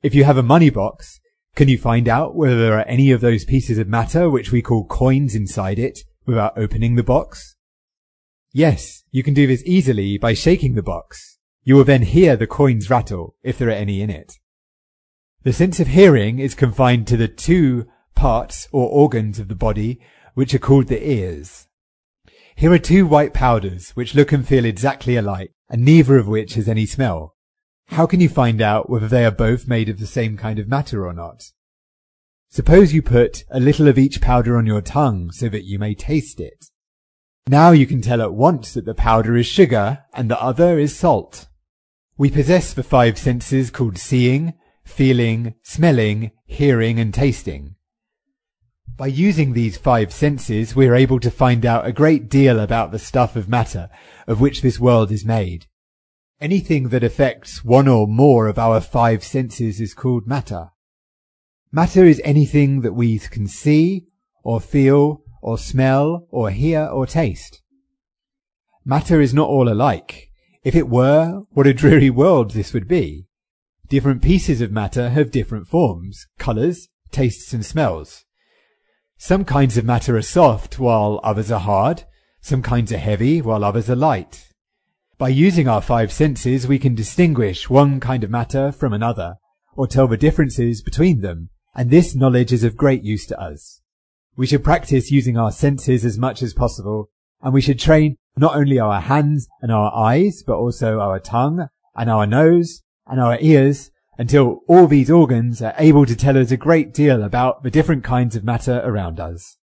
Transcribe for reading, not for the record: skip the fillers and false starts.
If you have a money box, can you find out whether there are any of those pieces of matter which we call coins inside it without opening the box? Yes, you can do this easily by shaking the box. You will then hear the coins rattle if there are any in it. The sense of hearing is confined to the two parts or organs of the body which are called the ears. Here are two white powders which look and feel exactly alike, and neither of which has any smell. How can you find out whether they are both made of the same kind of matter or not? Suppose you put a little of each powder on your tongue so that you may taste it. Now you can tell at once that the powder is sugar and the other is salt. We possess the five senses called seeing, feeling, smelling, hearing, and tasting. By using these five senses, we are able to find out a great deal about the stuff of matter of which this world is made. Anything that affects one or more of our five senses is called matter. Matter is anything that we can see, or feel, or smell, or hear, or taste. Matter is not all alike. If it were, what a dreary world this would be. Different pieces of matter have different forms, colours, tastes, and smells. Some kinds of matter are soft, while others are hard. Some kinds are heavy, while others are light. By using our five senses, we can distinguish one kind of matter from another, or tell the differences between them, and this knowledge is of great use to us. We should practice using our senses as much as possible, and we should train not only our hands and our eyes, but also our tongue, and our nose, and our ears, until all these organs are able to tell us a great deal about the different kinds of matter around us.